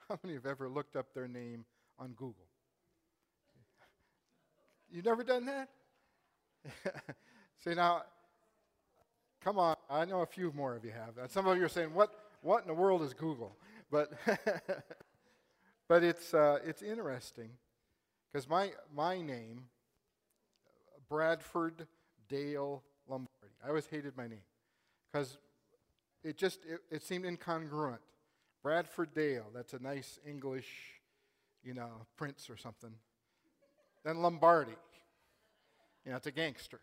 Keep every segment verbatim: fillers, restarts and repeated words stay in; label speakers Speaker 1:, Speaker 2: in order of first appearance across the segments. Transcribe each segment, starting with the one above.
Speaker 1: How many have ever looked up their name on Google? You've never done that? See, now, come on. I know a few more of you have. And some of you are saying, what, what in the world is Google? But, but it's, uh, it's interesting because my, my name, Bradford Dale Lombardi, I always hated my name because it just, it, it seemed incongruent. Bradford Dale, that's a nice English, you know, prince or something. Then Lombardi, you know, it's a gangster.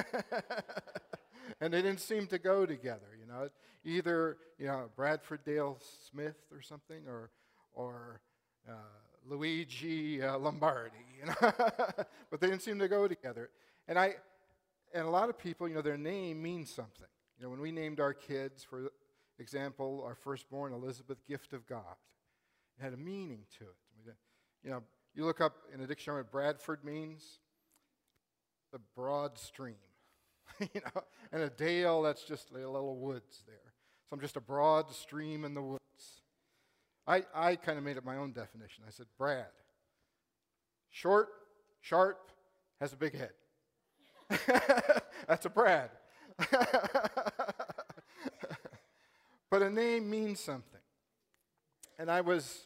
Speaker 1: And they didn't seem to go together, you know. Either, you know, Bradford Dale Smith or something, or or uh, Luigi uh, Lombardi, you know. But they didn't seem to go together. And I, and a lot of people, you know, their name means something. You know, when we named our kids, for example, our firstborn, Elizabeth, Gift of God, it had a meaning to it. You know, you look up in a dictionary what Bradford means, the broad stream. You know, and a dale, that's just a little woods there. So I'm just a broad stream in the woods. I, I kind of made up my own definition. I said, Brad, short, sharp, has a big head. That's a Brad. But a name means something. And I was,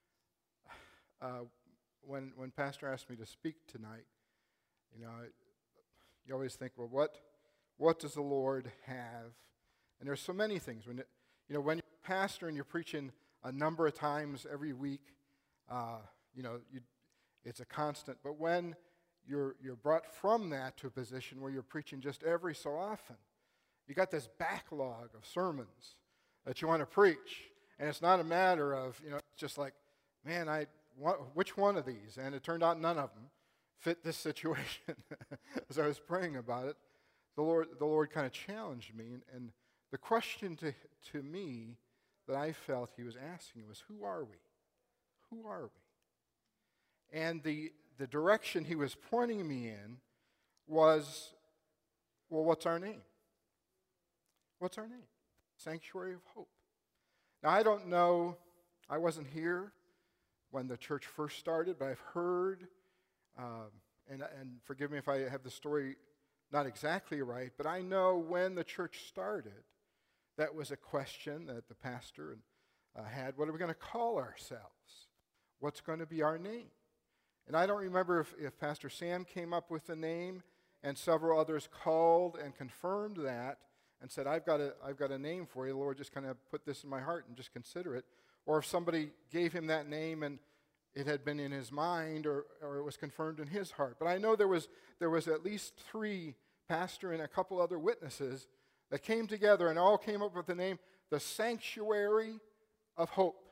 Speaker 1: uh, when, when Pastor asked me to speak tonight, you know, you always think, well, what, what does the Lord have? And there's so many things. When it, you know, when you're a pastor and you're preaching a number of times every week, uh, you know, you, it's a constant. But when you're you're brought from that to a position where you're preaching just every so often, you got this backlog of sermons that you want to preach, and it's not a matter of, you know, it's just like, man, I what, which one of these? And it turned out none of them fit this situation. As I was praying about it, the Lord, the Lord kind of challenged me, and, and the question to, to me that I felt he was asking was, who are we? Who are we? And the, the direction he was pointing me in was, well, what's our name? What's our name? Sanctuary of Hope. Now, I don't know, I wasn't here when the church first started, but I've heard, um, and, and forgive me if I have the story not exactly right, but I know when the church started, that was a question that the pastor uh, had. What are we going to call ourselves? What's going to be our name? And I don't remember if, if Pastor Sam came up with a name and several others called and confirmed that and said, I've got a, I've got a name for you. The Lord just kind of put this in my heart and just consider it. Or if somebody gave him that name and it had been in his mind, or, or it was confirmed in his heart. But I know there was there was at least three, pastor and a couple other witnesses, that came together and all came up with the name, the Sanctuary of Hope.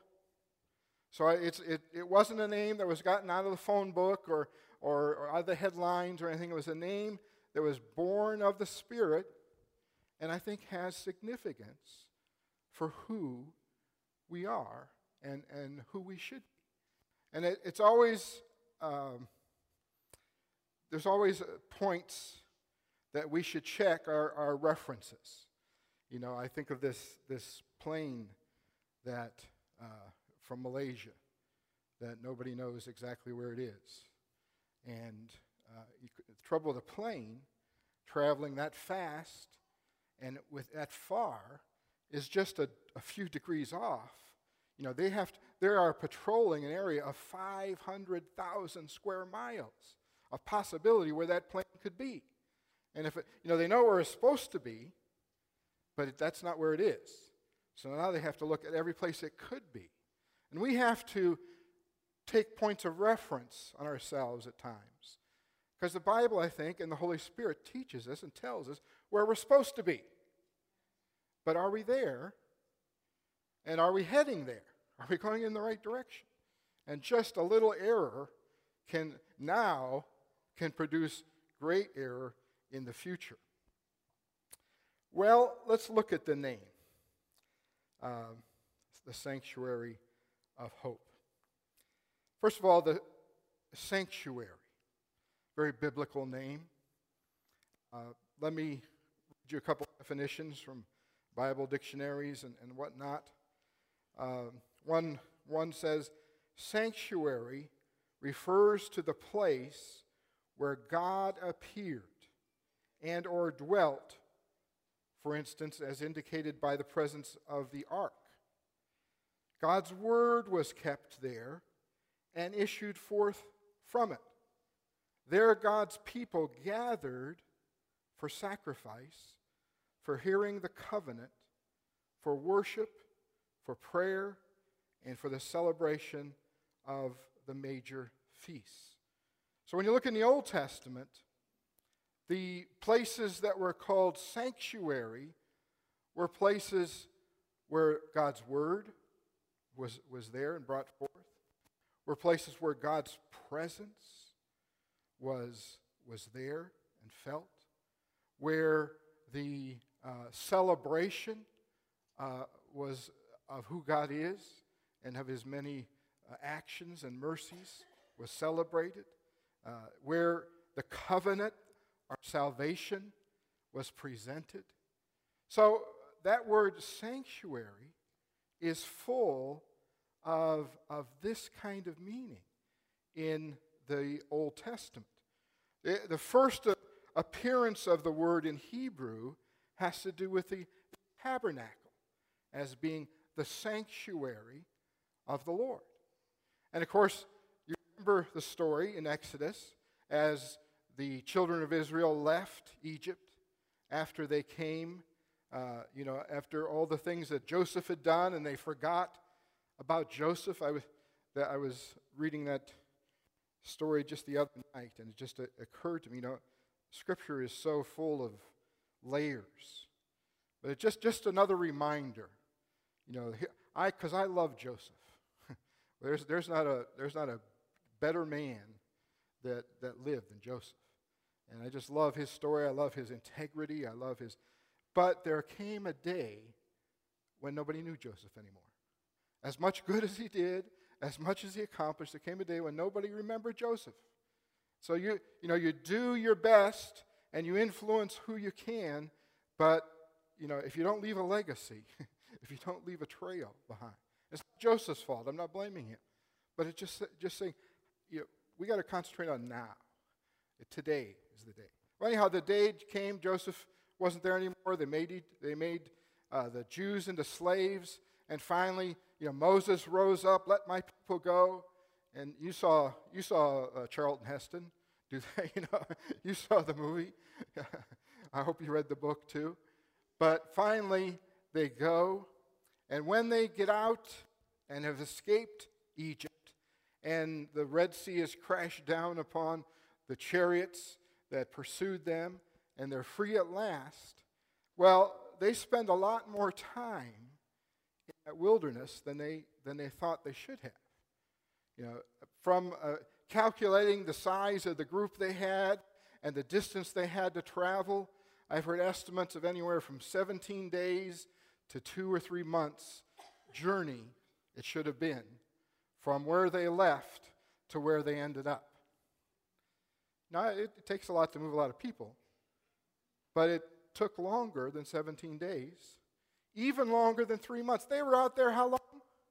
Speaker 1: So it's, it, it wasn't a name that was gotten out of the phone book or, or, or out of the headlines or anything. It was a name that was born of the Spirit, and I think has significance for who we are and, and who we should be. And it, it's always, um, there's always points that we should check our, our references. You know, I think of this, this plane that, uh, from Malaysia, that nobody knows exactly where it is. And uh, you, the trouble with a plane, traveling that fast and with that far, is just a, a few degrees off. You know, they have to, they are patrolling an area of five hundred thousand square miles of possibility where that plane could be. And if it, you know, they know where it's supposed to be, but it, that's not where it is. So now they have to look at every place it could be. And we have to take points of reference on ourselves at times. Because the Bible, I think, and the Holy Spirit teaches us and tells us where we're supposed to be. But are we there? And are we heading there? Are we going in the right direction? And just a little error can now can produce great error in the future. Well, let's look at the name, uh, the Sanctuary of Hope. First of all, the sanctuary, very biblical name. Uh, let me read you a couple definitions from Bible dictionaries and, and whatnot. Uh, one one says, sanctuary refers to the place where God appeared and or dwelt, for instance, as indicated by the presence of the ark. God's word was kept there and issued forth from it. There God's people gathered for sacrifice, for hearing the covenant, for worship, for prayer, and for the celebration of the major feasts. So when you look in the Old Testament, the places that were called sanctuary were places where God's word was, was there and brought forth, were places where God's presence was, was there and felt, where the uh, celebration uh, was of who God is and of his many uh, actions and mercies was celebrated, uh, where the covenant, our salvation, was presented. So that word sanctuary is full of, of this kind of meaning in the Old Testament. The, the first uh, appearance of the word in Hebrew has to do with the tabernacle as being the sanctuary of the Lord. And of course, you remember the story in Exodus as the children of Israel left Egypt after they came, uh, you know, after all the things that Joseph had done, and they forgot about Joseph. I was, I was reading that story just the other night, and it just uh, occurred to me, you know, Scripture is so full of layers. But it's just, just another reminder, you know, I because I love Joseph. there's, there's, not a, there's not a better man that, that lived than Joseph. And I just love his story. I love his integrity. I love his... But there came a day when nobody knew Joseph anymore. As much good as he did, as much as he accomplished, there came a day when nobody remembered Joseph. So you, you know, you do your best and you influence who you can, but, you know, if you don't leave a legacy, if you don't leave a trail behind, it's not Joseph's fault. I'm not blaming him. But it's just, just saying, you know, we got to concentrate on now. Today is the day. Well, anyhow, the day came. Joseph wasn't there anymore. They made they made uh, the Jews into slaves, and finally, you know, Moses rose up. Let my people go. And you saw you saw uh, Charlton Heston do that. You know, you saw the movie. I hope you read the book too. But finally, they go, and when they get out and have escaped Egypt, and the Red Sea has crashed down upon the chariots that pursued them, and they're free at last, well, they spend a lot more time in that wilderness than they, than they thought they should have. You know, from uh, calculating the size of the group they had and the distance they had to travel, I've heard estimates of anywhere from seventeen days to two or three months journey it should have been from where they left to where they ended up. Now, it, it takes a lot to move a lot of people, but it took longer than seventeen days, even longer than three months. They were out there how long?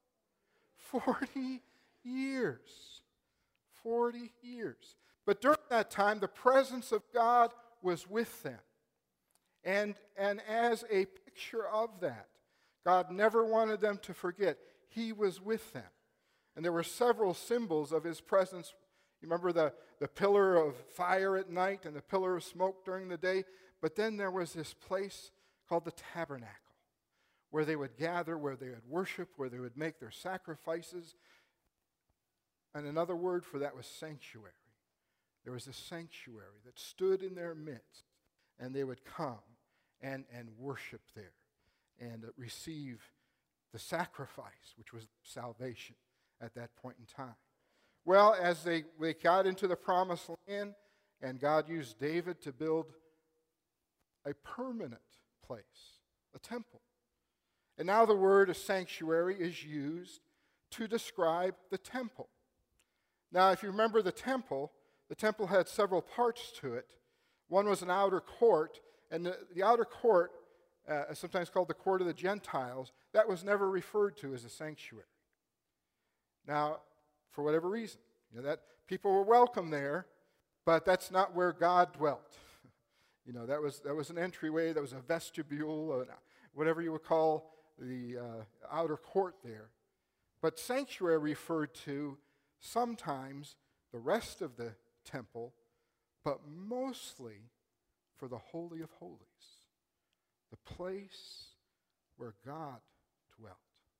Speaker 1: forty years. forty years. But during that time, the presence of God was with them. And, and as a picture of that, God never wanted them to forget He was with them. And there were several symbols of His presence. You remember the, the pillar of fire at night and the pillar of smoke during the day? But then there was this place called the tabernacle, where they would gather, where they would worship, where they would make their sacrifices. And another word for that was sanctuary. There was a sanctuary that stood in their midst, and they would come and, and worship there and uh, receive the sacrifice, which was salvation at that point in time. Well, as they, they got into the promised land, and God used David to build a permanent place, a temple. And now the word sanctuary is used to describe the temple. Now, if you remember the temple, the temple had several parts to it. One was an outer court, and the, the outer court, uh, sometimes called the court of the Gentiles, that was never referred to as a sanctuary. Now, for whatever reason, you know, that people were welcome there, but that's not where God dwelt. You know, that was that was an entryway, that was a vestibule, uh, whatever you would call the uh, outer court there. But sanctuary referred to sometimes the rest of the temple, but mostly for the Holy of Holies, the place where God dwelt.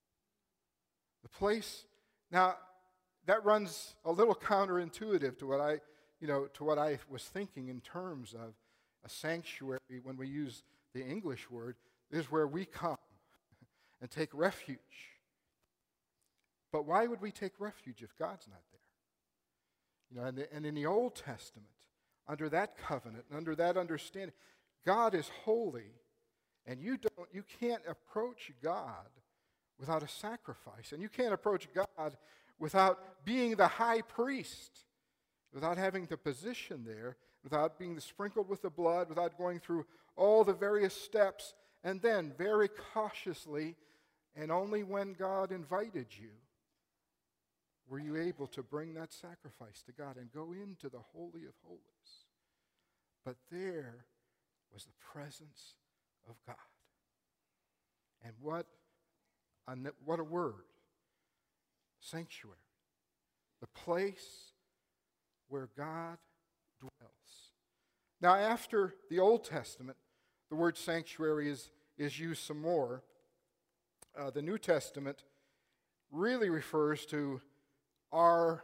Speaker 1: The place, now, that runs a little counterintuitive to what I, you know, to what I was thinking in terms of a sanctuary. When we use the English word, is where we come and take refuge. But why would we take refuge if God's not there? You know, and, the, and in the Old Testament, under that covenant, under that understanding, God is holy, and you don't, you can't approach God without a sacrifice, and you can't approach God without being the high priest, without having the position there, without being sprinkled with the blood, without going through all the various steps, and then very cautiously, and only when God invited you, were you able to bring that sacrifice to God and go into the Holy of Holies. But there was the presence of God. And what a, what a word. Sanctuary. The place where God dwells. Now, after the Old Testament, the word sanctuary is, is used some more. Uh, the New Testament really refers to our,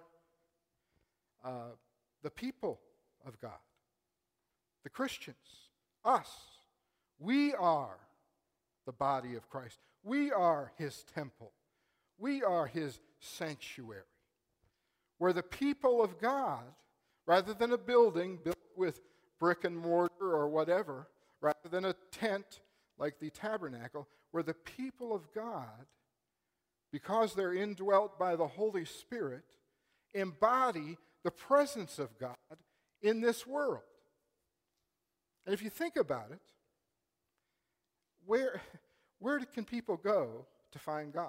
Speaker 1: uh, the people of God, the Christians, us. We are the body of Christ. We are His temple. We are His sanctuary, where the people of God, rather than a building built with brick and mortar or whatever, rather than a tent like the tabernacle, where the people of God, because they're indwelt by the Holy Spirit, embody the presence of God in this world. And if you think about it, where, where can people go to find God?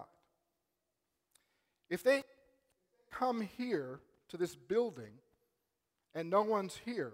Speaker 1: If they come here to this building and no one's here,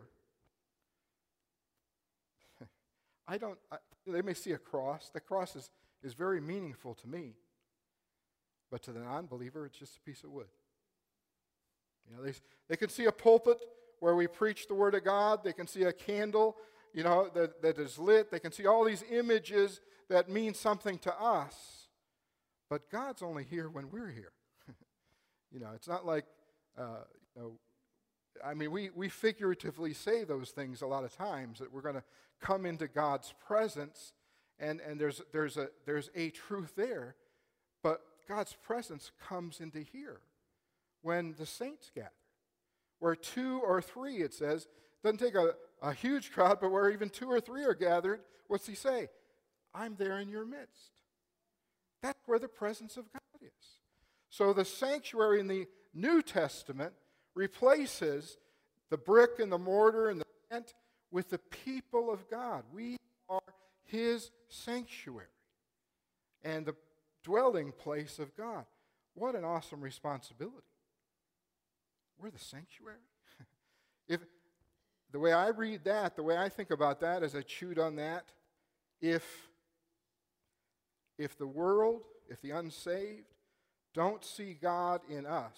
Speaker 1: I don't, I, they may see a cross. The cross is, is very meaningful to me. But to the non-believer, it's just a piece of wood. You know, they, they can see a pulpit where we preach the Word of God. They can see a candle, you know, that, that is lit. They can see all these images that mean something to us. But God's only here when we're here. You know, it's not like, uh, you know, I mean, we, we figuratively say those things a lot of times, that we're going to come into God's presence, and, and there's, there's, a, there's a truth there. But God's presence comes into here when the saints gather. Where two or three, it says, doesn't take a, a huge crowd, but where even two or three are gathered, what's he say? I'm there in your midst. That's where the presence of God is. So the sanctuary in the New Testament replaces the brick and the mortar and the tent with the people of God. We are His sanctuary and the dwelling place of God. What an awesome responsibility. We're the sanctuary. If the way I read that, the way I think about that as I chewed on that, if, if the world, if the unsaved don't see God in us,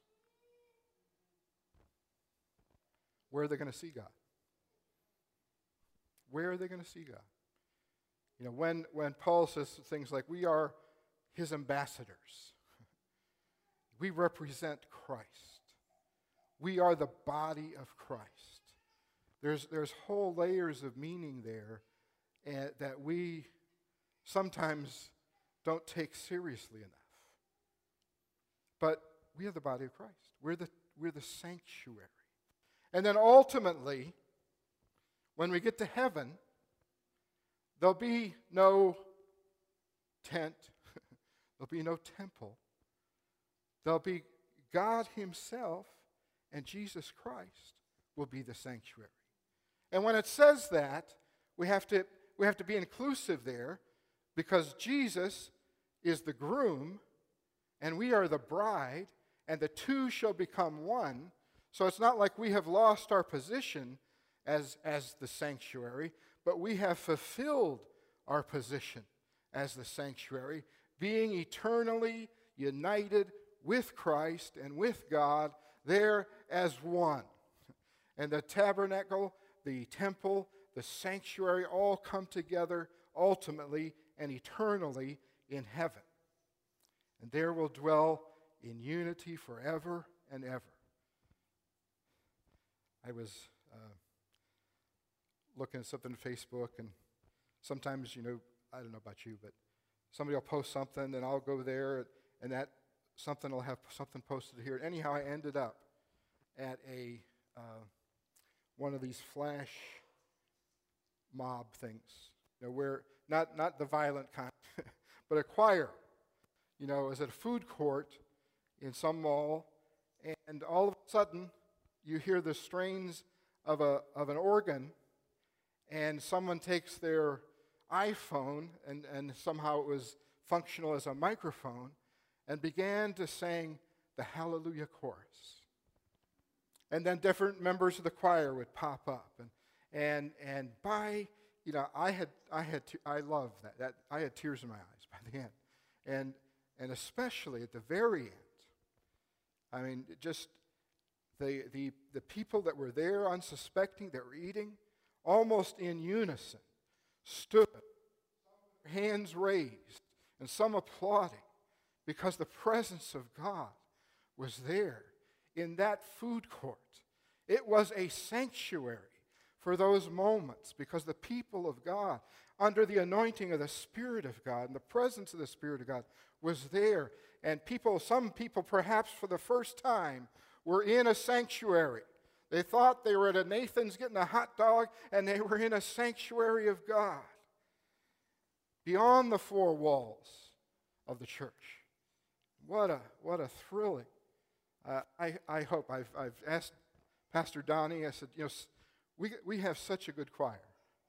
Speaker 1: where are they going to see God? Where are they going to see God? You know, when, when Paul says things like, we are His ambassadors. We represent Christ. We are the body of Christ. There's, there's whole layers of meaning there uh, that we sometimes don't take seriously enough. But we are the body of Christ. We're the, we're the sanctuary. And then ultimately, when we get to heaven, there'll be no tent. There'll be no temple. There'll be God Himself, and Jesus Christ will be the sanctuary. And when it says that, we have to, we have to be inclusive there, because Jesus is the groom, and we are the bride, and the two shall become one. So it's not like we have lost our position as, as the sanctuary, but we have fulfilled our position as the sanctuary, being eternally united with Christ and with God there as one. And the tabernacle, the temple, the sanctuary all come together ultimately and eternally in heaven. And there will dwell in unity forever and ever. I was uh, looking at something on Facebook, and sometimes, you know, I don't know about you, but somebody will post something, and I'll go there, and that something will have something posted here. Anyhow, I ended up at a uh, one of these flash mob things, you know, where not not the violent kind, but a choir. You know, it was at a food court in some mall, and all of a sudden, you hear the strains of a of an organ, and someone takes their iPhone, and, and somehow it was functional as a microphone, and began to sing the Hallelujah chorus. And then different members of the choir would pop up, and and and by you know I had I had te- I love that that I had tears in my eyes by the end, and and especially at the very end. I mean, just the the the people that were there, unsuspecting, that were eating, almost in unison, stood, hands raised, and some applauding, because the presence of God was there in that food court. It was a sanctuary for those moments, because the people of God, under the anointing of the Spirit of God and the presence of the Spirit of God, was there. And people, some people perhaps for the first time, were in a sanctuary. They thought they were at a Nathan's getting a hot dog, and they were in a sanctuary of God, beyond the four walls of the church. What a what a thrilling. Uh, I, I hope, I've, I've asked Pastor Donnie, I said, you know, we, we have such a good choir.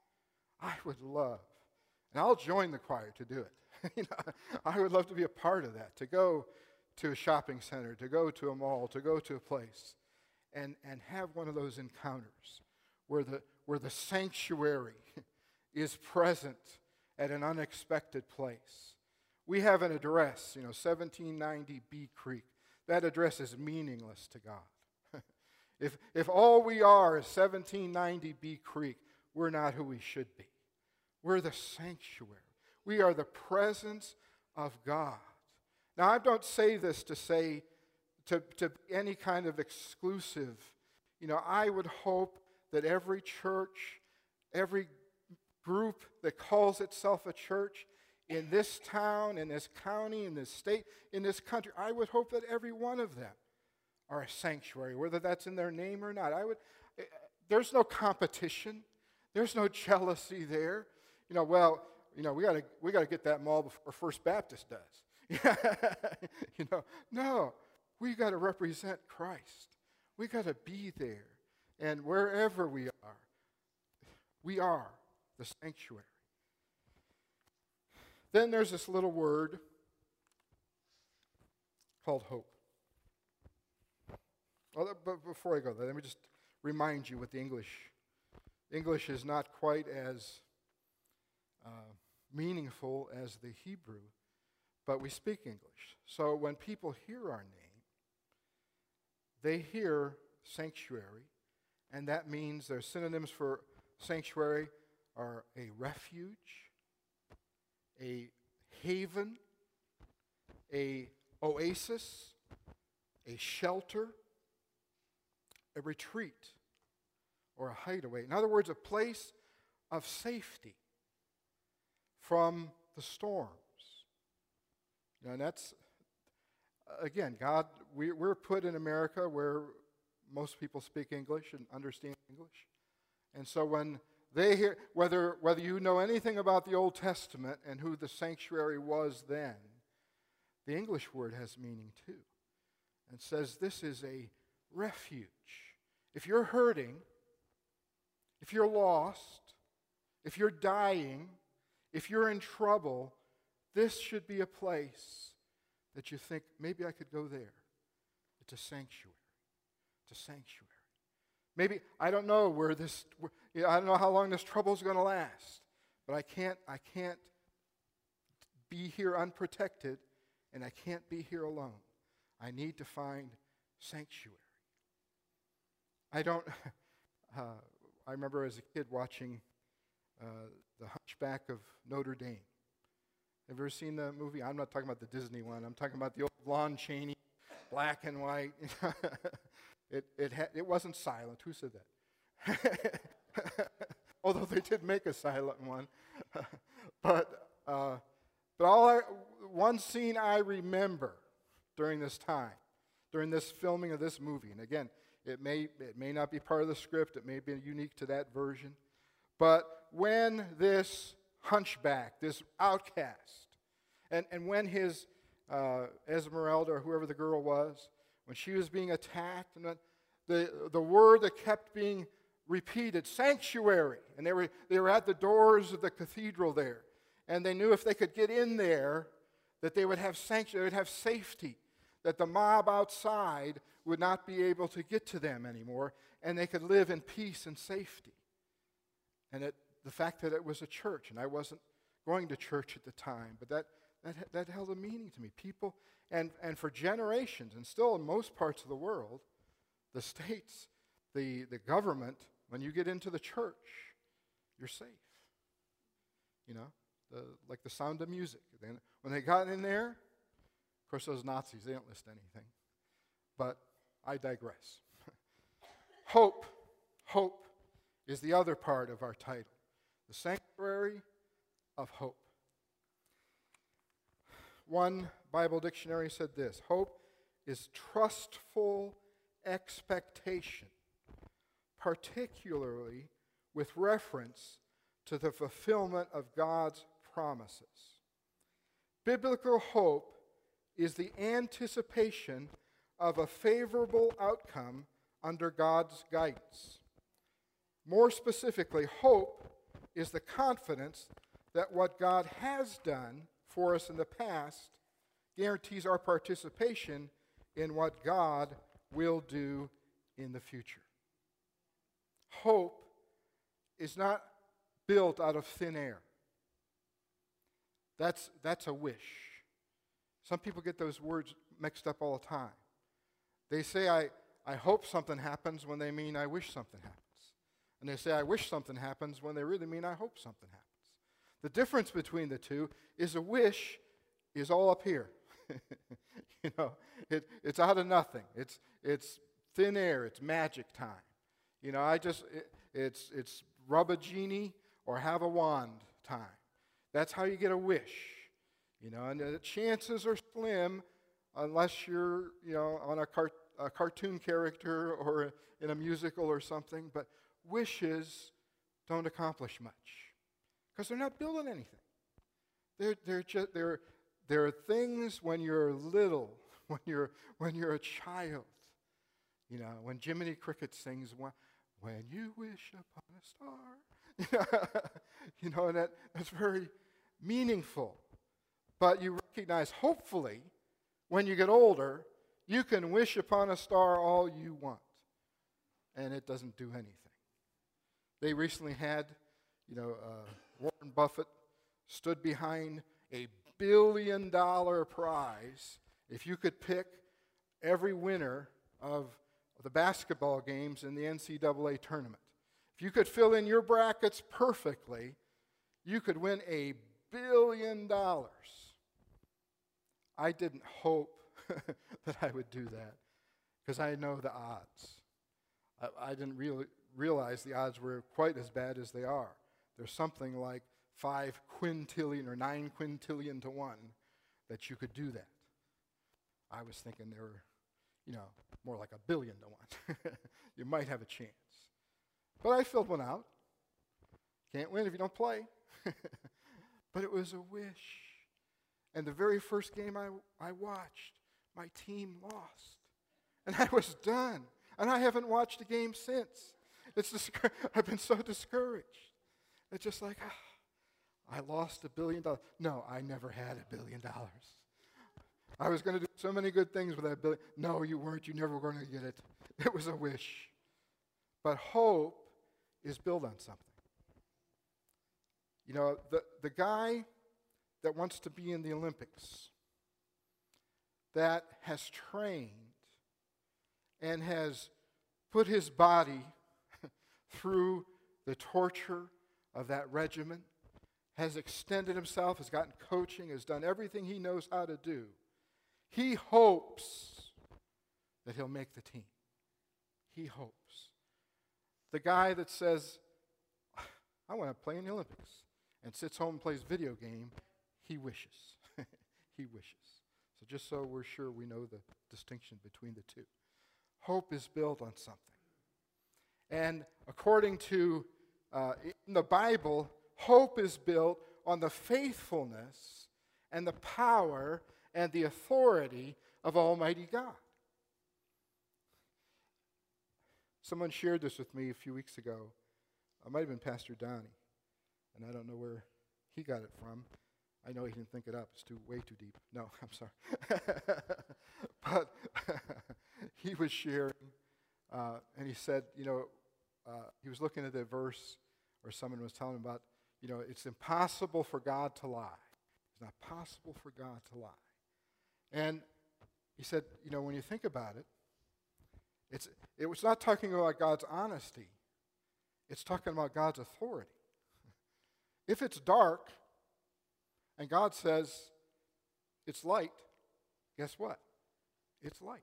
Speaker 1: I would love, and I'll join the choir to do it. you know, I would love to be a part of that, to go to a shopping center, to go to a mall, to go to a place, and, and have one of those encounters where the, where the sanctuary is present at an unexpected place. We have an address, you know, seventeen ninety Bee Creek. That address is meaningless to God. if, if all we are is seventeen ninety Bee Creek, we're not who we should be. We're the sanctuary. We are the presence of God. Now, I don't say this to say, to, to any kind of exclusive. You know, I would hope that every church, every group that calls itself a church in this town, in this county, in this state, in this country, I would hope that every one of them are a sanctuary, whether that's in their name or not. I would. There's no competition. There's no jealousy there. You know, well, you know, we got to we got to get that mall before First Baptist does. you know, no, we got to represent Christ. We got to be there, and wherever we are, we are the sanctuary. Then there's this little word called hope. Well, but before I go there, let me just remind you what the English, English is not quite as uh, meaningful as the Hebrew, but we speak English. So when people hear our name, they hear sanctuary, and that means their synonyms for sanctuary are a refuge, a haven, a oasis, a shelter, a retreat, or a hideaway. In other words, a place of safety from the storms. You know, and that's, again, God, we, we're put in America where most people speak English and understand English. And so when they hear, whether, whether you know anything about the Old Testament and who the sanctuary was then, the English word has meaning too. And says this is a refuge. If you're hurting, if you're lost, if you're dying, if you're in trouble, this should be a place that you think, maybe I could go there. It's a sanctuary. It's a sanctuary. Maybe, I don't know where this, where, you know, I don't know how long this trouble is going to last, but I can't, I can't be here unprotected, and I can't be here alone. I need to find sanctuary. I don't, uh, I remember as a kid watching uh, The Hunchback of Notre Dame. Have you ever seen the movie? I'm not talking about the Disney one. I'm talking about the old Lon Chaney, black and white. it it ha- it wasn't silent. Who said that? Although they did make a silent one. but uh, but all I, one scene I remember during this time, during this filming of this movie, and again, it may it may not be part of the script. It may be unique to that version. But when this hunchback, this outcast, and, and when his uh, Esmeralda, or whoever the girl was, when she was being attacked, and the, the, the word that kept being repeated, sanctuary, and they were, they were at the doors of the cathedral there, and they knew if they could get in there, that they would have sanctuary, they would have safety, that the mob outside would not be able to get to them anymore, and they could live in peace and safety. And it, the fact that it was a church, and I wasn't going to church at the time, but that, that, that held a meaning to me. People, and, and for generations, and still in most parts of the world, the states, the, the government, when you get into the church, you're safe. You know, the, like the Sound of Music. Then when they got in there, of course those Nazis, they don't list anything. But I digress. Hope, hope is the other part of our title. The sanctuary of hope. One Bible dictionary said this: hope is trustful expectation, particularly with reference to the fulfillment of God's promises. Biblical hope is the anticipation of a favorable outcome under God's guidance. More specifically, hope is the confidence that what God has done for us in the past guarantees our participation in what God will do in the future. Hope is not built out of thin air. That's, that's a wish. Some people get those words mixed up all the time. They say, I, I hope something happens when they mean I wish something happens. And they say, I wish something happens when they really mean I hope something happens. The difference between the two is a wish is all up here. you know, it, it's out of nothing. It's, it's thin air. It's magic time. You know, I just, it, it's, it's rub a genie or have a wand time. That's how you get a wish. You know, and the chances are slim unless you're, you know, on a, car, a cartoon character or in a musical or something. But wishes don't accomplish much because they're not building anything. They're, they're just, they're, they're things when you're little, when you're, when you're a child. You know, when Jiminy Cricket sings, when you wish upon a star. you know, and that, that's very meaningful. But you recognize, hopefully, when you get older, you can wish upon a star all you want. And it doesn't do anything. They recently had, you know, uh, Warren Buffett stood behind a billion dollar prize if you could pick every winner of the basketball games in the N C double A tournament. If you could fill in your brackets perfectly, you could win a billion dollars. I didn't hope that I would do that because I know the odds. I, I didn't really realize the odds were quite as bad as they are. There's something like five quintillion or nine quintillion to one that you could do that. I was thinking there were, you know, more like a billion to one. You might have a chance. But I filled one out. Can't win if you don't play. But it was a wish. And the very first game I, I watched, my team lost. And I was done. And I haven't watched a game since. It's discour- I've been so discouraged. It's just like, ah, I lost a billion dollars. No, I never had a billion dollars. I was going to do so many good things with that billion. No, you weren't. You never were going to get it. It was a wish. But hope is built on something. You know, the, the guy that wants to be in the Olympics, that has trained and has put his body through the torture of that regimen, has extended himself, has gotten coaching, has done everything he knows how to do. He hopes that he'll make the team. He hopes. The guy that says, I want to play in the Olympics, and sits home and plays video game, he wishes. He wishes. So just so we're sure we know the distinction between the two. Hope is built on something. And according to uh, in the Bible, hope is built on the faithfulness and the power and the authority of Almighty God. Someone shared this with me a few weeks ago. It might have been Pastor Donnie, and I don't know where he got it from. I know he didn't think it up. It's too way too deep. No, I'm sorry. But he was sharing, uh, and he said, you know, uh, he was looking at the verse, or someone was telling him about, you know, it's impossible for God to lie. It's not possible for God to lie. And he said, you know, when you think about it, it's it was not talking about God's honesty. It's talking about God's authority. If it's dark, and God says it's light, guess what? It's light.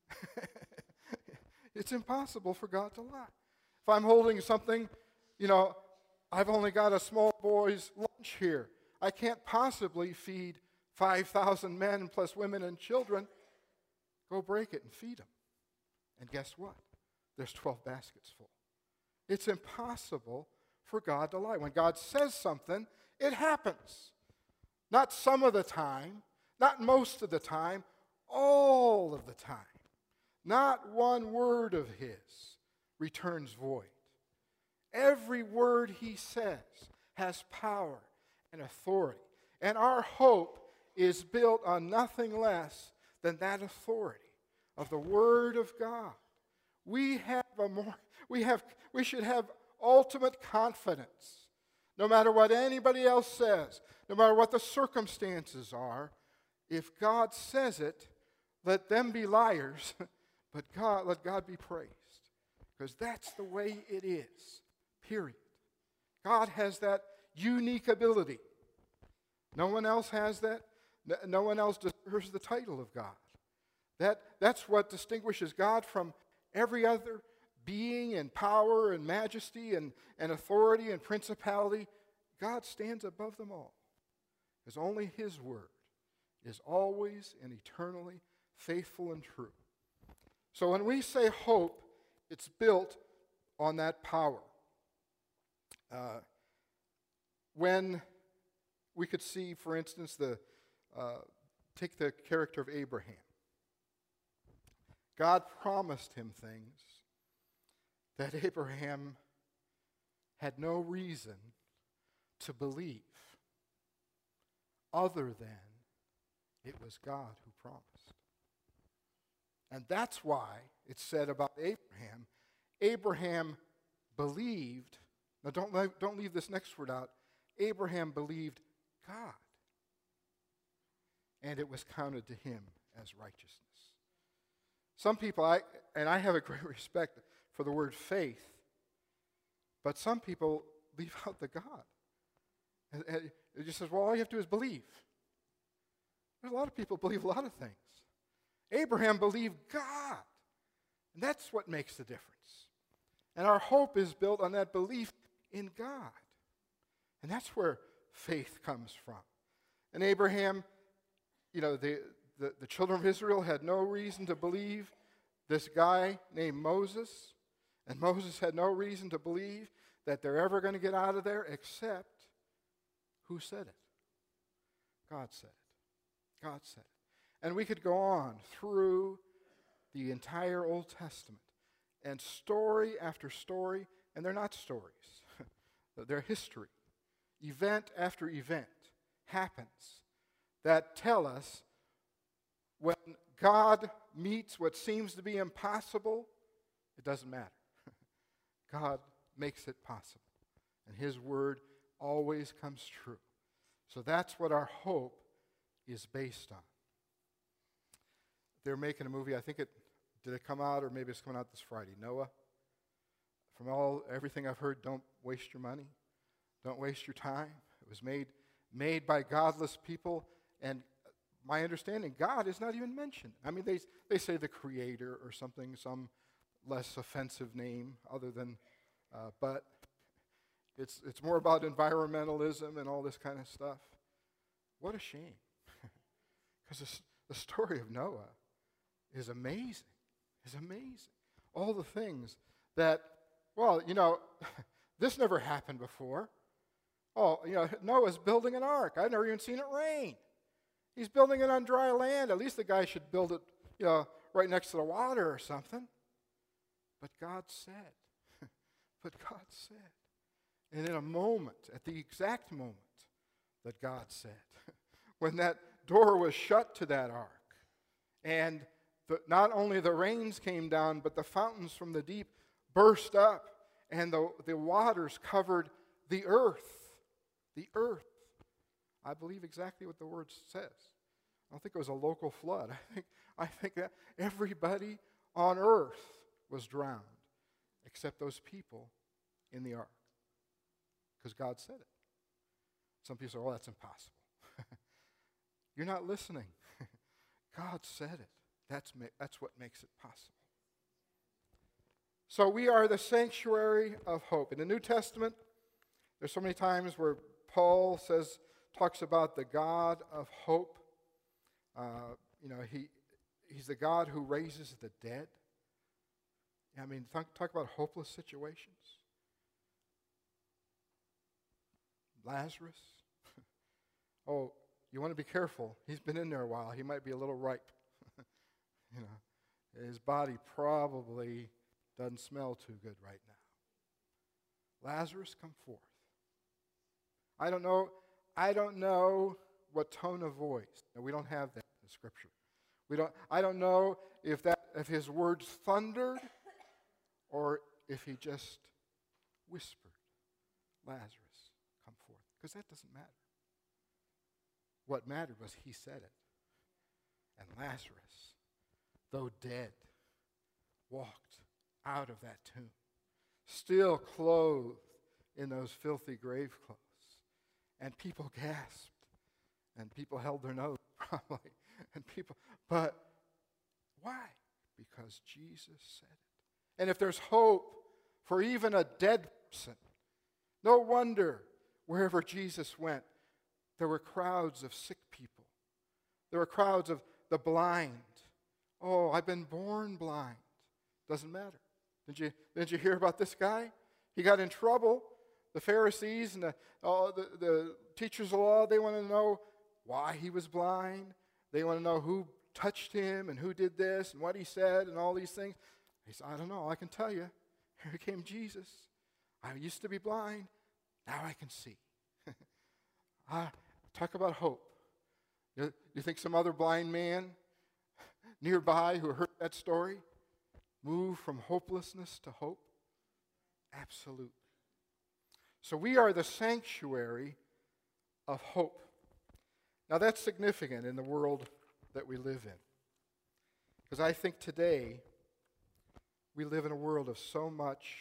Speaker 1: It's impossible for God to lie. If I'm holding something, you know, I've only got a small boy's lunch here. I can't possibly feed five thousand men plus women and children. Go break it and feed them. And guess what? There's twelve baskets full. It's impossible for God to lie. When God says something, it happens. Not some of the time, not most of the time, all of the time. Not one word of his returns void. Every word he says has power and authority. And our hope is built on nothing less than that authority of the Word of God. We have a more, we have, we should have ultimate confidence. No matter what anybody else says, no matter what the circumstances are, if God says it, let them be liars, but God, let God be praised. Because that's the way it is, period. God has that unique ability. No one else has that. No one else deserves the title of God. That, that's what distinguishes God from every other being and power and majesty and, and authority and principality. God stands above them all. Because only His word is always and eternally faithful and true. So when we say hope, it's built on that power. Uh, when we could see, for instance, the uh, take the character of Abraham. God promised him things that Abraham had no reason to believe other than it was God who promised. And that's why it's said about Abraham, Abraham believed, now don't, leave, don't leave this next word out, Abraham believed God, and it was counted to him as righteousness. Some people, I and I have a great respect for the word faith, but some people leave out the God. And, and it just says, well, all you have to do is believe. There's a lot of people believe a lot of things. Abraham believed God, and that's what makes the difference. And our hope is built on that belief in God. And that's where faith comes from. And Abraham, you know, the, the, the children of Israel had no reason to believe this guy named Moses. And Moses had no reason to believe that they're ever going to get out of there, except who said it? God said it. God said it. And we could go on through the entire Old Testament, and story after story, and they're not stories. They're history. Event after event happens that tell us when God meets what seems to be impossible, it doesn't matter. God makes it possible. And his word always comes true. So that's what our hope is based on. They're making a movie, I think it, did it come out, or maybe it's coming out this Friday, Noah. From all, everything I've heard, don't waste your money. Don't waste your time. It was made, made by godless people, and my understanding, God is not even mentioned. I mean, they, they say the creator or something, some less offensive name other than, uh, but it's, it's more about environmentalism and all this kind of stuff. What a shame. Because the story of Noah is amazing. Is amazing. All the things that, well, you know, this never happened before. Oh, you know, Noah's building an ark. I've never even seen it rain. He's building it on dry land. At least the guy should build it, you know, right next to the water or something. But God said. But God said. And in a moment, at the exact moment that God said, when that door was shut to that ark, and the, not only the rains came down, but the fountains from the deep burst up, and the, the waters covered the earth. The earth. I believe exactly what the word says. I don't think it was a local flood. I think, I think that everybody on earth was drowned, except those people in the ark. Because God said it. Some people say, oh, that's impossible. You're not listening. God said it. That's, ma- that's what makes it possible. So we are the sanctuary of hope. In the New Testament, there's so many times where Paul says, talks about the God of hope. Uh, you know, he he's the God who raises the dead. I mean, talk, talk about hopeless situations. Lazarus. Oh, you want to be careful. He's been in there a while. He might be a little ripe. You know, his body probably doesn't smell too good right now. Lazarus, come forth. I don't know. I don't know what tone of voice. No, we don't have that in the Scripture. We don't. I don't know if that if his words thundered, or if he just whispered, "Lazarus, come forth." Because that doesn't matter. What mattered was he said it, and Lazarus, though dead, walked out of that tomb, still clothed in those filthy grave clothes. And people gasped, and people held their nose, probably, and people, but why? Because Jesus said it. And if there's hope for even a dead person, no wonder wherever Jesus went, there were crowds of sick people. There were crowds of the blind. Oh, I've been born blind. Doesn't matter. Did you, did you hear about this guy? He got in trouble. The Pharisees and the, uh, the, the teachers of law, they want to know why he was blind. They want to know who touched him and who did this and what he said and all these things. He said, I don't know. I can tell you. Here came Jesus. I used to be blind. Now I can see. ah, talk about hope. You, you think some other blind man nearby who heard that story moved from hopelessness to hope? Absolutely. So we are the sanctuary of hope. Now that's significant in the world that we live in. Because I think today we live in a world of so much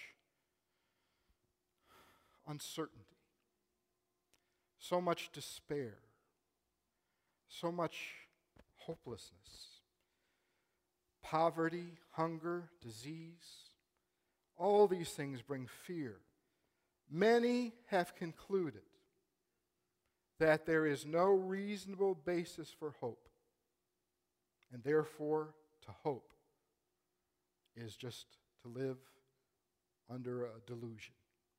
Speaker 1: uncertainty, so much despair, so much hopelessness, poverty, hunger, disease. All these things bring fear. Many have concluded that there is no reasonable basis for hope, and therefore to hope is just to live under a delusion.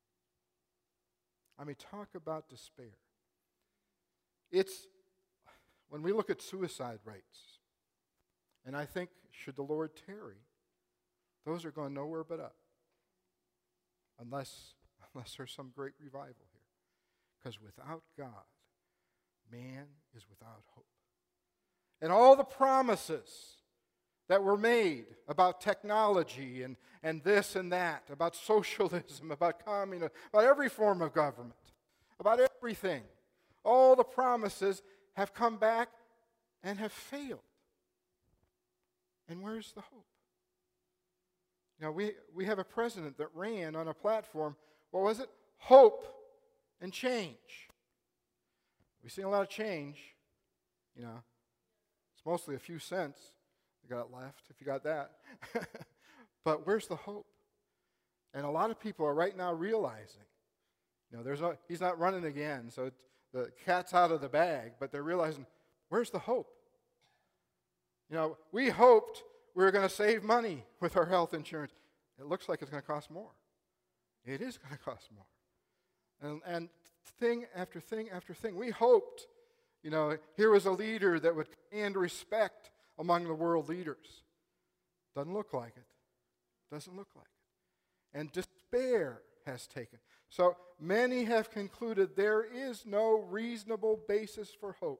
Speaker 1: I mean, talk about despair. It's, when we look at suicide rates, and I think, should the Lord tarry, those are going nowhere but up. Unless, unless there's some great revival here. Because without God, man is without hope. and all the promises that were made about technology and, and this and that, about socialism, about communism, about every form of government, about everything. All the promises have come back and have failed. And where's the hope? Now, we, we have a president that ran on a platform, what was it? Hope and change. We've seen a lot of change, you know. It's mostly a few cents you got left, if you got that. But where's the hope? And a lot of people are right now realizing, you know, there's no, he's not running again, so it's, the cat's out of the bag, but they're realizing, where's the hope? You know, we hoped we were going to save money with our health insurance. It looks like it's going to cost more. It is going to cost more. And, and thing after thing after thing. We hoped, you know, here was a leader that would command respect among the world leaders. Doesn't look like it. Doesn't look like it. And despair has taken. So many have concluded there is no reasonable basis for hope.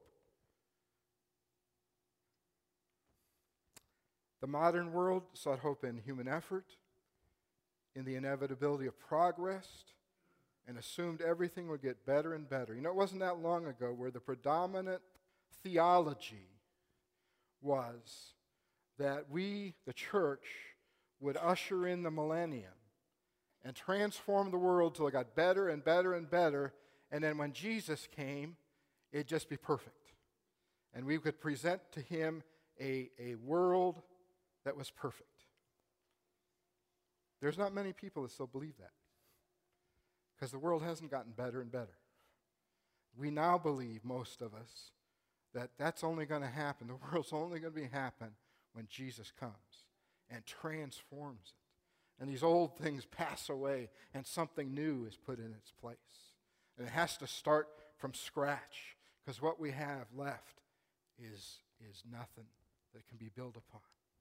Speaker 1: The modern world sought hope in human effort, in the inevitability of progress, and assumed everything would get better and better. You know, it wasn't that long ago where the predominant theology was that we, the church, would usher in the millennium and transform the world till it got better and better and better, and then when Jesus came, it'd just be perfect. And we could present to him a, a world that was perfect. There's not many people that still believe that, because the world hasn't gotten better and better. We now believe, most of us, that that's only going to happen. The world's only going to be happen when Jesus comes and transforms it. And these old things pass away and something new is put in its place. And it has to start from scratch, because what we have left is, is nothing that can be built upon.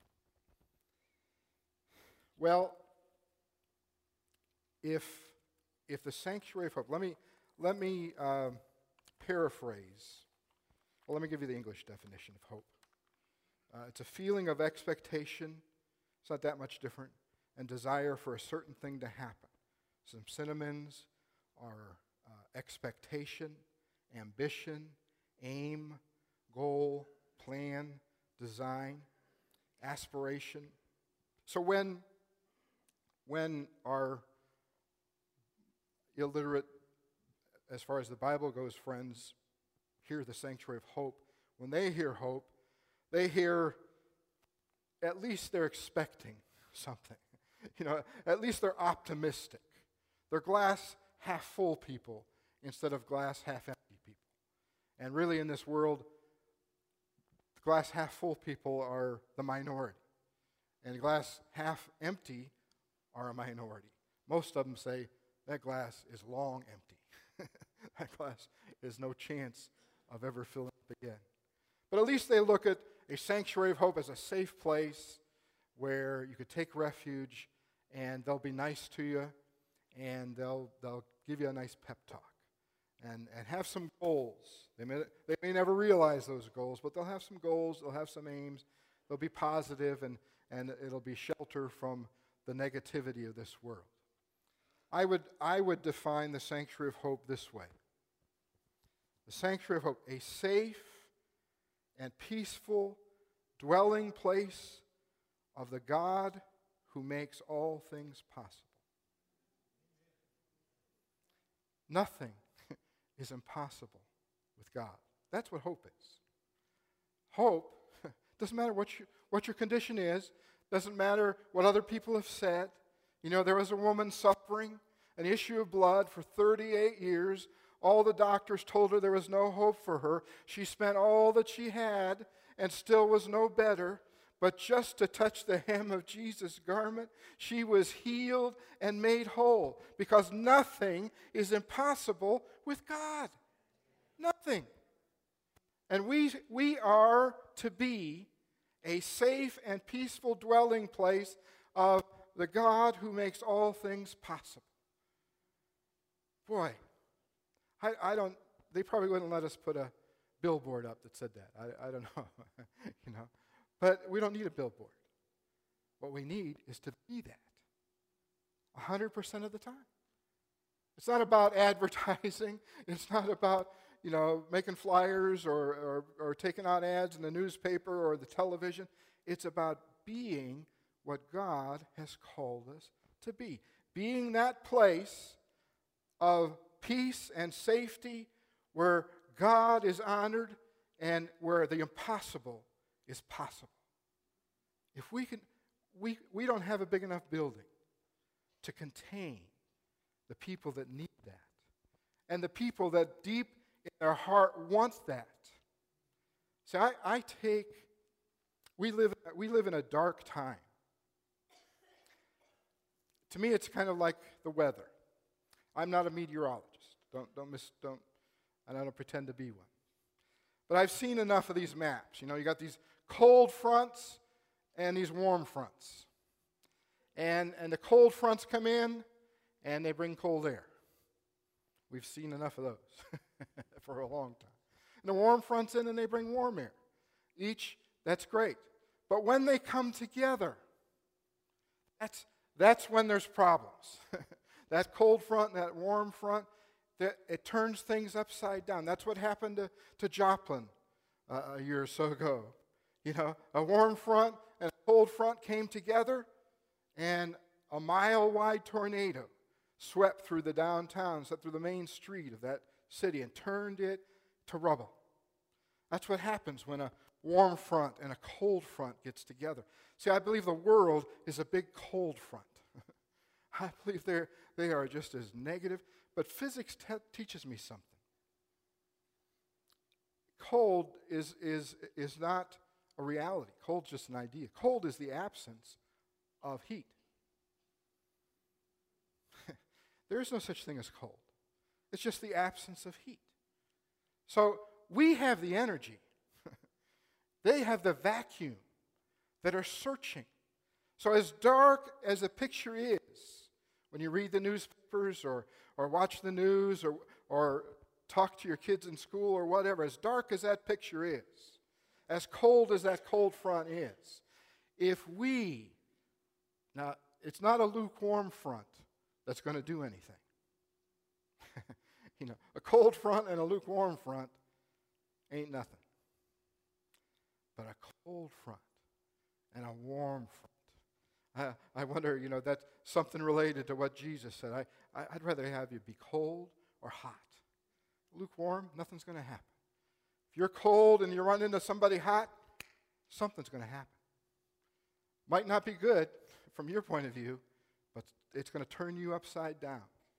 Speaker 1: Well, if if the sanctuary of hope, let me let me uh, paraphrase. Well, let me give you the English definition of hope. Uh, it's a feeling of expectation. It's not that much different. And desire for a certain thing to happen. Some synonyms are uh, expectation, ambition, aim, goal, plan, design, aspiration. So when when our illiterate, as far as the Bible goes, friends hear the sanctuary of hope, when they hear hope, they hear at least they're expecting something. You know, at least they're optimistic. They're glass half full people instead of glass half empty people. And really in this world, glass half full people are the minority. And glass half empty are a minority. Most of them say, that glass is long empty. That glass is no chance of ever filling up again. But at least they look at a sanctuary of hope as a safe place where you could take refuge, and they'll be nice to you, and they'll they'll give you a nice pep talk, and and have some goals. They may they may never realize those goals, but they'll have some goals. They'll have some aims. They'll be positive, and and it'll be shelter from the negativity of this world. I would I would define the sanctuary of hope this way: the sanctuary of hope, a safe and peaceful dwelling place of the God who makes all things possible. Nothing is impossible with God. That's what hope is. Hope, doesn't matter what, you, what your condition is, doesn't matter what other people have said. You know, there was a woman suffering an issue of blood for thirty-eight years. All the doctors told her there was no hope for her. She spent all that she had and still was no better. But just to touch the hem of Jesus' garment, she was healed and made whole, because nothing is impossible with God. Nothing. And we, we are to be a safe and peaceful dwelling place of the God who makes all things possible. Boy, I, I don't, they probably wouldn't let us put a billboard up that said that. I, I don't know, you know. But we don't need a billboard. What we need is to be that one hundred percent of the time. It's not about advertising. It's not about, you know, making flyers or, or, or taking out ads in the newspaper or the television. It's about being what God has called us to be. Being that place of peace and safety where God is honored and where the impossible is possible. If we can, we, we don't have a big enough building to contain the people that need that. And the people that deep in their heart want that. See, I, I take, we live, we live in a dark time. To me, it's kind of like the weather. I'm not a meteorologist. Don't, don't miss, don't, and I don't pretend to be one. But I've seen enough of these maps. You know, you got these cold fronts and these warm fronts. And, and the cold fronts come in, and they bring cold air. We've seen enough of those for a long time. And the warm fronts in, and they bring warm air. Each, that's great. But when they come together, that's, that's when there's problems. That cold front and that warm front, that it turns things upside down. That's what happened to, to Joplin uh, a year or so ago. You know, a warm front and a cold front came together, and a mile-wide tornado swept through the downtown, swept through the main street of that city and turned it to rubble. That's what happens when a warm front and a cold front gets together. See, I believe the world is a big cold front. I believe they're, they are just as negative. But physics te- teaches me something. Cold is, is, is not a reality. Cold's just an idea. Cold is the absence of heat. There is no such thing as cold. It's just the absence of heat. So we have the energy. They have the vacuum that are searching. So as dark as a picture is, when you read the newspapers or, or watch the news or, or talk to your kids in school or whatever, as dark as that picture is, as cold as that cold front is, if we, now it's not a lukewarm front that's going to do anything. You know, a cold front and a lukewarm front ain't nothing. But a cold front and a warm front. I, I wonder, you know, that's something related to what Jesus said. I, I, I'd rather have you be cold or hot. Lukewarm, nothing's going to happen. If you're cold and you run into somebody hot, something's going to happen. Might not be good from your point of view, but it's going to turn you upside down.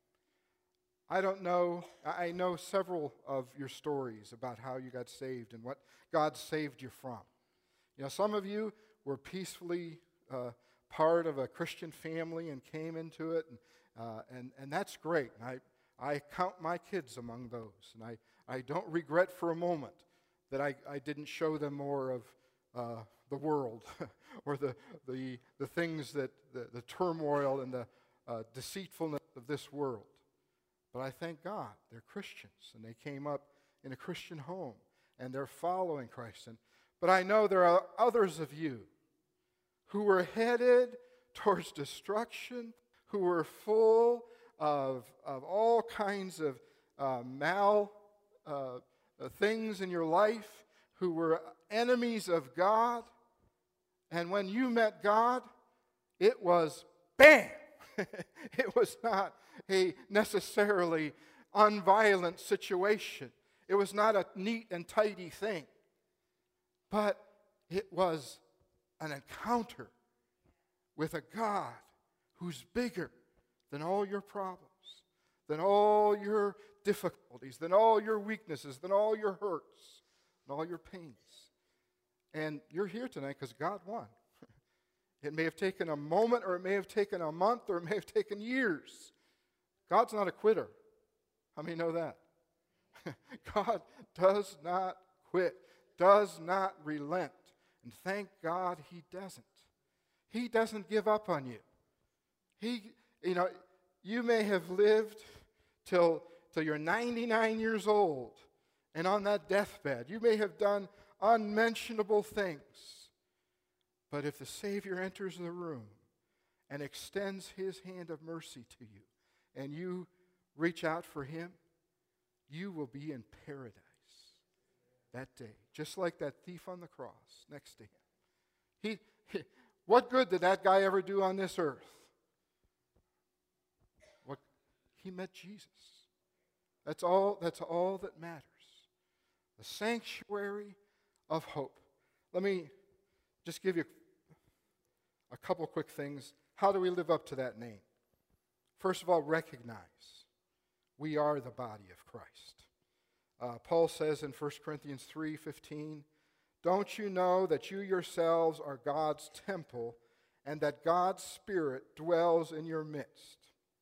Speaker 1: I don't know, I know several of your stories about how you got saved and what God saved you from. You know, some of you were peacefully uh, part of a Christian family and came into it, and, uh, and, and that's great. And I, I count my kids among those, and I, I don't regret for a moment that I, I didn't show them more of uh, the world or the, the, the things that, the, the turmoil and the uh, deceitfulness of this world. But I thank God they're Christians, and they came up in a Christian home, and they're following Christ. And, but I know there are others of you who were headed towards destruction, who were full of, of all kinds of uh, mal uh, uh, things in your life, who were enemies of God. And when you met God, it was bam! It was not a necessarily unviolent situation. It was not a neat and tidy thing. But it was an encounter with a God who's bigger than all your problems, than all your difficulties, than all your weaknesses, than all your hurts, and all your pains. And you're here tonight because God won. It may have taken a moment, or it may have taken a month, or it may have taken years. God's not a quitter. How many know that? God does not quit, does not relent. And thank God he doesn't. He doesn't give up on you. He, you know, you may have lived till, till you're ninety-nine years old, and on that deathbed, you may have done unmentionable things. But if the Savior enters the room and extends his hand of mercy to you, and you reach out for him, you will be in paradise that day, just like that thief on the cross next to him. He, he, what good did that guy ever do on this earth? What, he met Jesus. That's all, that's all that matters. The sanctuary of hope. Let me just give you a couple quick things. How do we live up to that name? First of all, recognize we are the body of Christ. Uh, Paul says in First Corinthians three fifteen, don't you know that you yourselves are God's temple and that God's Spirit dwells in your midst?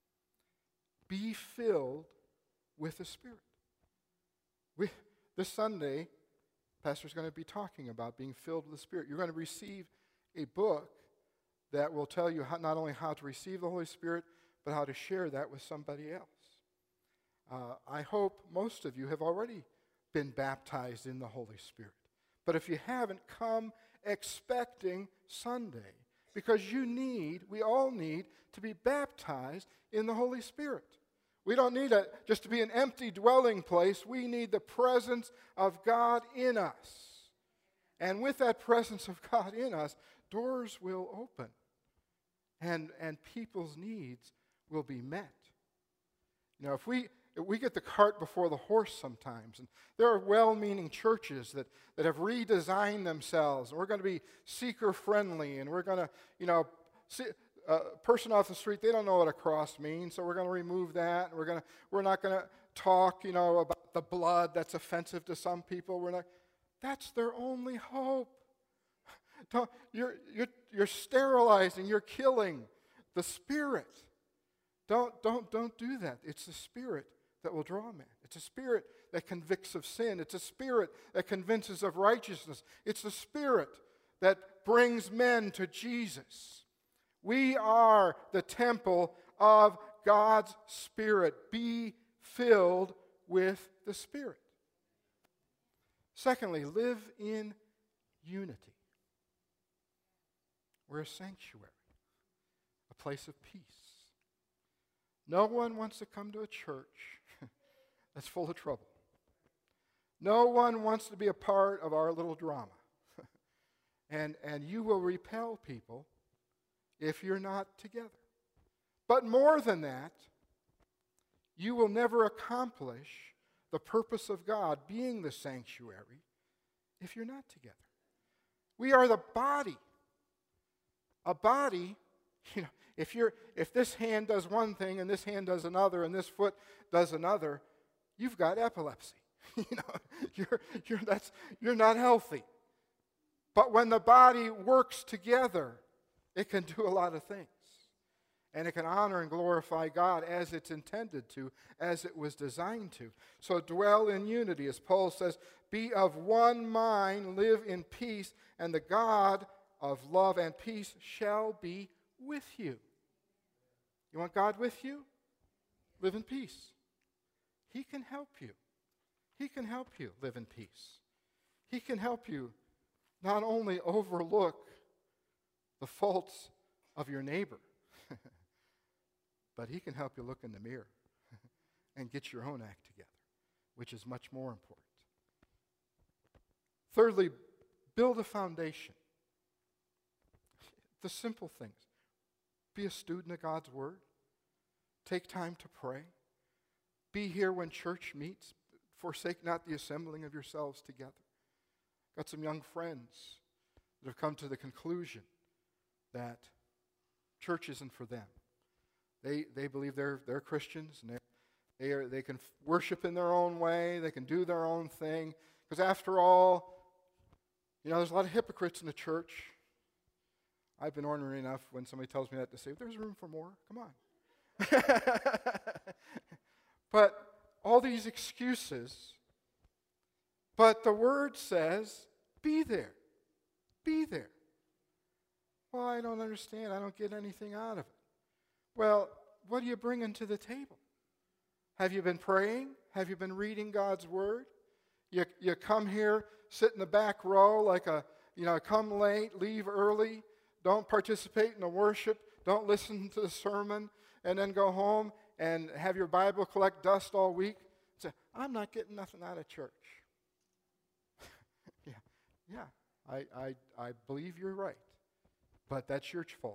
Speaker 1: Be filled with the Spirit. We, this Sunday, Pastor's going to be talking about being filled with the Spirit. You're going to receive a book that will tell you how, not only how to receive the Holy Spirit, but how to share that with somebody else. Uh, I hope most of you have already been baptized in the Holy Spirit. But if you haven't, come expecting Sunday, because you need, we all need, to be baptized in the Holy Spirit. We don't need it just to be an empty dwelling place. We need the presence of God in us. And with that presence of God in us, doors will open. And, and people's needs will be met. You know, if we if we get the cart before the horse sometimes, and there are well-meaning churches that, that have redesigned themselves, and we're going to be seeker-friendly, and we're going to, you know, see, a person off the street, they don't know what a cross means, so we're going to remove that, and we're going to we're not going to talk, you know, about the blood that's offensive to some people. We're not. That's their only hope. Don't, you're you're you're sterilizing, you're killing the Spirit. Don't, don't, don't do that. It's the Spirit that will draw men. It's a Spirit that convicts of sin. It's a Spirit that convinces of righteousness. It's the Spirit that brings men to Jesus. We are the temple of God's Spirit. Be filled with the Spirit. Secondly, live in unity. We're a sanctuary, a place of peace. No one wants to come to a church that's full of trouble. No one wants to be a part of our little drama. and, and you will repel people if you're not together. But more than that, you will never accomplish the purpose of God being the sanctuary if you're not together. We are the body. A body, you know, if you're if this hand does one thing and this hand does another and this foot does another, you've got epilepsy. you know, you're you're that's you're not healthy. But when the body works together, it can do a lot of things. And it can honor and glorify God as it's intended to, as it was designed to. So dwell in unity, as Paul says, be of one mind, live in peace, and the God of love and peace shall be with you. You want God with you? Live in peace. He can help you. He can help you live in peace. He can help you not only overlook the faults of your neighbor, but he can help you look in the mirror and get your own act together, which is much more important. Thirdly, build a foundation. The simple things. Be a student of God's Word. Take time to pray. Be here when church meets. Forsake not the assembling of yourselves together. Got some young friends that have come to the conclusion that church isn't for them. They they believe they're they're Christians and they they are they can worship in their own way. They can do their own thing. Because after all, you know, there's a lot of hypocrites in the church. I've been ornery enough when somebody tells me that to say, there's room for more. Come on. But all these excuses. But the Word says, be there. Be there. Well, I don't understand. I don't get anything out of it. Well, what are you bringing to the table? Have you been praying? Have you been reading God's Word? You, you come here, sit in the back row like a, you know, come late, leave early, don't participate in the worship, don't listen to the sermon, and then go home and have your Bible collect dust all week. Say, I'm not getting nothing out of church. yeah, yeah, I, I, I believe you're right, but that's your fault.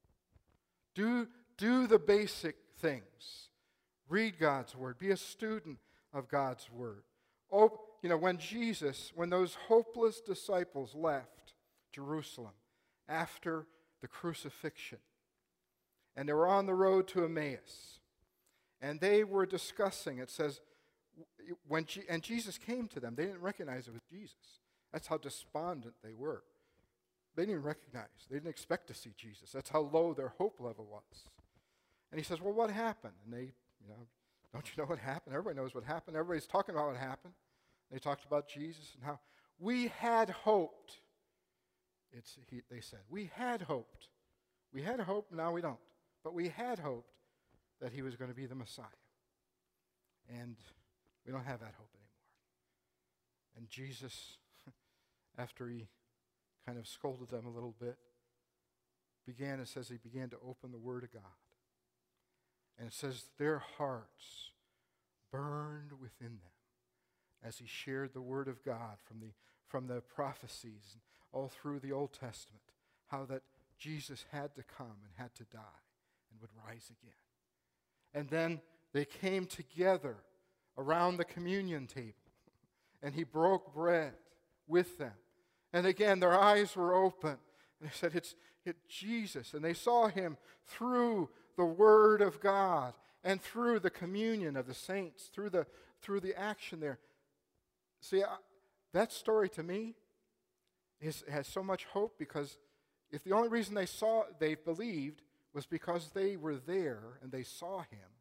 Speaker 1: Do, do the basic things. Read God's Word. Be a student of God's Word. Oh, you know, when Jesus, when those hopeless disciples left Jerusalem after the crucifixion, and they were on the road to Emmaus, and they were discussing, it says, when Je- and Jesus came to them, they didn't recognize it was Jesus. That's how despondent they were. They didn't recognize. They didn't expect to see Jesus. That's how low their hope level was. And he says, well, what happened? And they, you know, don't you know what happened? Everybody knows what happened. Everybody's talking about what happened. They talked about Jesus and how we had hoped. It's, he, they said, we had hoped. We had hope, now we don't. But we had hoped that he was going to be the Messiah. And we don't have that hope anymore. And Jesus, after he kind of scolded them a little bit, began, it says he began to open the Word of God. And it says their hearts burned within them as he shared the Word of God from the, from the prophecies all through the Old Testament, how that Jesus had to come and had to die and would rise again. And then they came together around the communion table, and he broke bread with them. And again, their eyes were open, and they said, it's, it's Jesus. And they saw him through the Word of God and through the communion of the saints, through the, through the action there. See, I, that story to me is, has so much hope, because if the only reason they saw, they believed was because they were there and they saw him,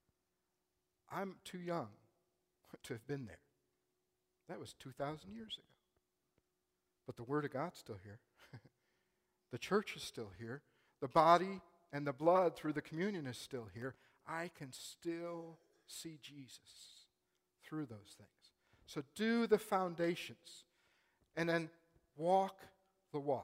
Speaker 1: I'm too young to have been there. That was two thousand years ago. But the Word of God's still here. The church is still here. The body and the blood through the communion is still here. I can still see Jesus through those things. So do the foundations and then walk the walk.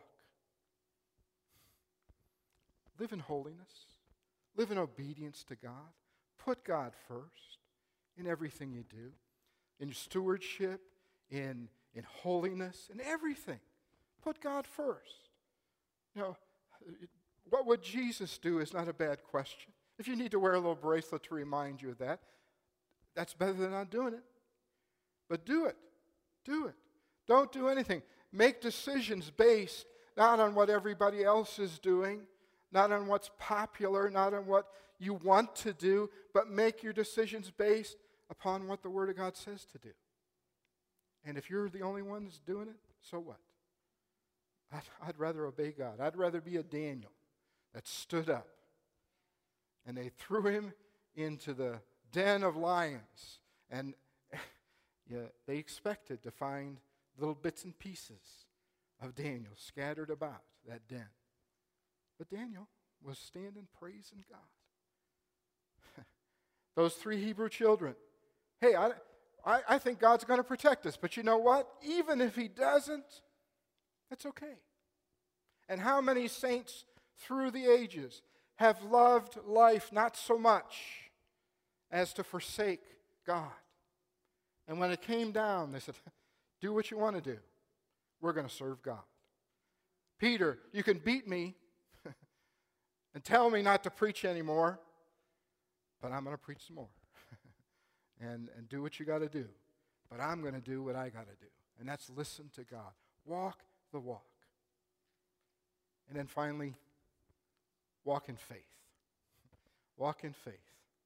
Speaker 1: Live in holiness. Live in obedience to God. Put God first in everything you do. In stewardship, in, in holiness, in everything. Put God first. You know, what would Jesus do is not a bad question. If you need to wear a little bracelet to remind you of that, that's better than not doing it. But do it. Do it. Don't do anything. Make decisions based not on what everybody else is doing, not on what's popular, not on what you want to do, but make your decisions based upon what the Word of God says to do. And if you're the only one that's doing it, so what? I'd, I'd rather obey God. I'd rather be a Daniel that stood up. And they threw him into the den of lions. And yeah, they expected to find little bits and pieces of Daniel scattered about that den. But Daniel was standing praising God. Those three Hebrew children. Hey, I, I, I think God's going to protect us. But you know what? Even if he doesn't, that's okay. And how many saints through the ages have loved life not so much as to forsake God? And when it came down, they said, do what you want to do. We're going to serve God. Peter, you can beat me and tell me not to preach anymore, but I'm going to preach some more. and, and do what you got to do. But I'm going to do what I got to do. And that's listen to God. Walk the walk. And then finally, walk in faith. Walk in faith.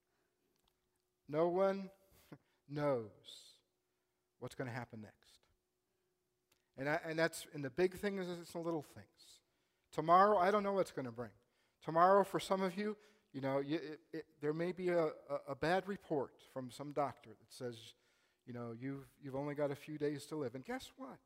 Speaker 1: No one knows what's going to happen next. And, I, and that's, and the big thing is it's the little things. Tomorrow, I don't know what's going to bring. Tomorrow, for some of you, you know, you, it, it, there may be a, a, a bad report from some doctor that says, you know, you've, you've only got a few days to live. And guess what?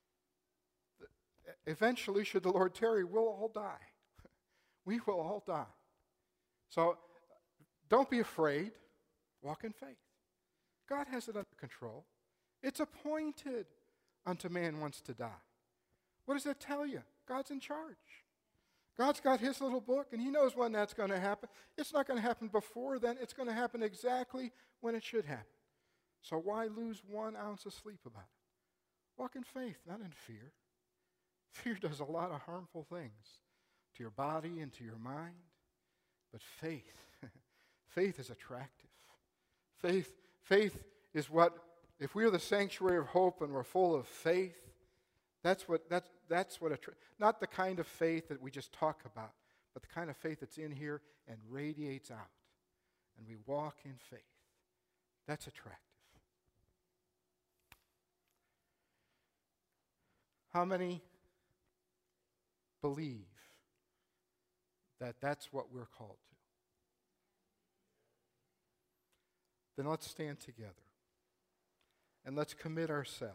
Speaker 1: Eventually, should the Lord tarry, we'll all die. We will all die. So don't be afraid. Walk in faith. God has it under control. It's appointed unto man once to die. What does that tell you? God's in charge. God's got his little book, and he knows when that's going to happen. It's not going to happen before then. It's going to happen exactly when it should happen. So why lose one ounce of sleep about it? Walk in faith, not in fear. Fear does a lot of harmful things to your body and to your mind. But faith, faith is attractive. Faith, faith is what, if we're the sanctuary of hope and we're full of faith, that's what, that's, that's what, attra- not the kind of faith that we just talk about, but the kind of faith that's in here and radiates out. And we walk in faith. That's attractive. How many believe that that's what we're called to? Then let's stand together and let's commit ourselves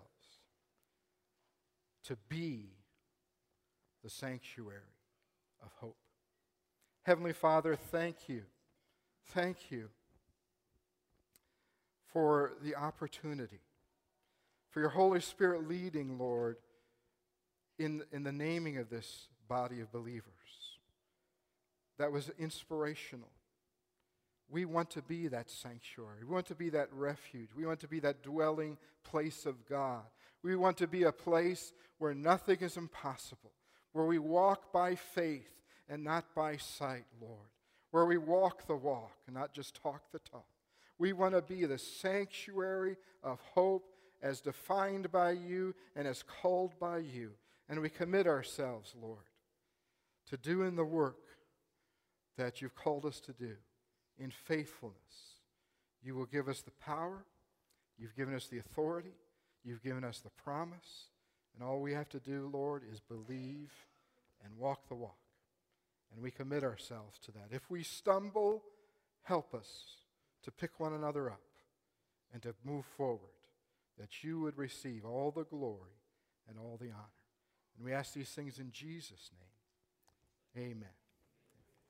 Speaker 1: to be the sanctuary of hope. Heavenly Father, thank you. Thank you for the opportunity, for your Holy Spirit leading, Lord, in, in the naming of this body of believers. That was inspirational. We want to be that sanctuary. We want to be that refuge. We want to be that dwelling place of God. We want to be a place where nothing is impossible, where we walk by faith and not by sight, Lord, where we walk the walk and not just talk the talk. We want to be the sanctuary of hope as defined by you and as called by you. And we commit ourselves, Lord, to doing the work that you've called us to do in faithfulness. You will give us the power. You've given us the authority. You've given us the promise. And all we have to do, Lord, is believe and walk the walk. And we commit ourselves to that. If we stumble, help us to pick one another up and to move forward, that you would receive all the glory and all the honor. And we ask these things in Jesus' name. Amen.